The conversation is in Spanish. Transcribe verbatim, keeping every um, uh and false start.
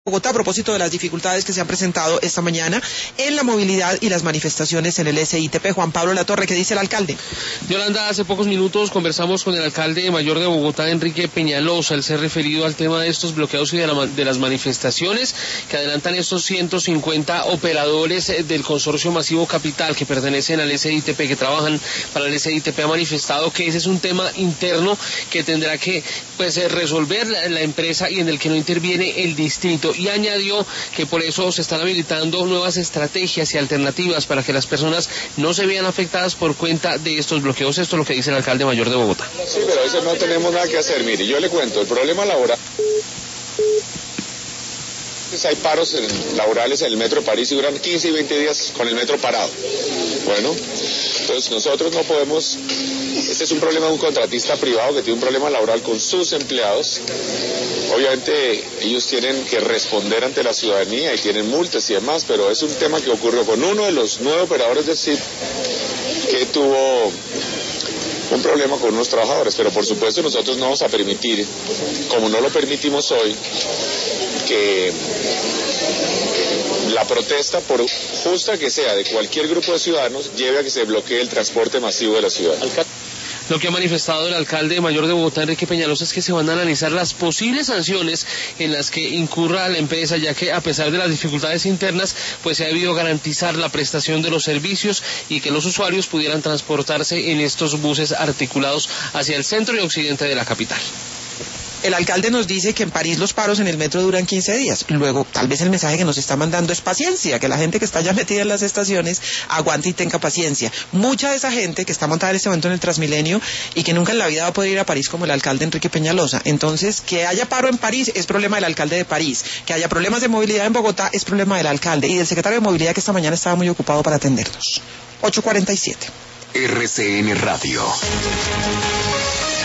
Bogotá, a propósito de las dificultades que se han presentado esta mañana en la movilidad y las manifestaciones en el S I T P. Juan Pablo Latorre, ¿qué dice el alcalde? Yolanda, hace pocos minutos conversamos con el alcalde mayor de Bogotá, Enrique Peñalosa. Él se ha referido al tema de estos bloqueos y de, la, de las manifestaciones que adelantan estos ciento cincuenta operadores del consorcio Masivo Capital que pertenecen al S I T P, que trabajan para el S I T P. Ha manifestado que ese es un tema interno que tendrá que pues resolver la, la empresa y en el que no interviene el distrito. Y añadió que por eso se están habilitando nuevas estrategias y alternativas para que las personas no se vean afectadas por cuenta de estos bloqueos. Esto es lo que dice el alcalde mayor de Bogotá. Sí, pero a veces no tenemos nada que hacer. Mire, yo le cuento, el problema laboral... Hay paros laborales en el Metro de París y duran quince y veinte días con el metro parado. Bueno, entonces nosotros no podemos... Este es un problema de un contratista privado que tiene un problema laboral con sus empleados. Obviamente ellos tienen que responder ante la ciudadanía y tienen multas y demás, pero es un tema que ocurrió con uno de los nueve operadores del S I T que tuvo un problema con unos trabajadores, pero por supuesto nosotros no vamos a permitir, como no lo permitimos hoy, que la protesta, por justa que sea, de cualquier grupo de ciudadanos, lleve a que se bloquee el transporte masivo de la ciudad. Lo que ha manifestado el alcalde mayor de Bogotá, Enrique Peñalosa, es que se van a analizar las posibles sanciones en las que incurra la empresa, ya que a pesar de las dificultades internas, pues se ha debido garantizar la prestación de los servicios y que los usuarios pudieran transportarse en estos buses articulados hacia el centro y occidente de la capital. El alcalde nos dice que en París los paros en el metro duran quince días. Luego, tal vez el mensaje que nos está mandando es paciencia, que la gente que está ya metida en las estaciones aguante y tenga paciencia. Mucha de esa gente que está montada en este momento en el Transmilenio y que nunca en la vida va a poder ir a París como el alcalde Enrique Peñalosa. Entonces, que haya paro en París es problema del alcalde de París. Que haya problemas de movilidad en Bogotá es problema del alcalde y del secretario de Movilidad, que esta mañana estaba muy ocupado para atendernos. ocho cuarenta y siete. R C N Radio.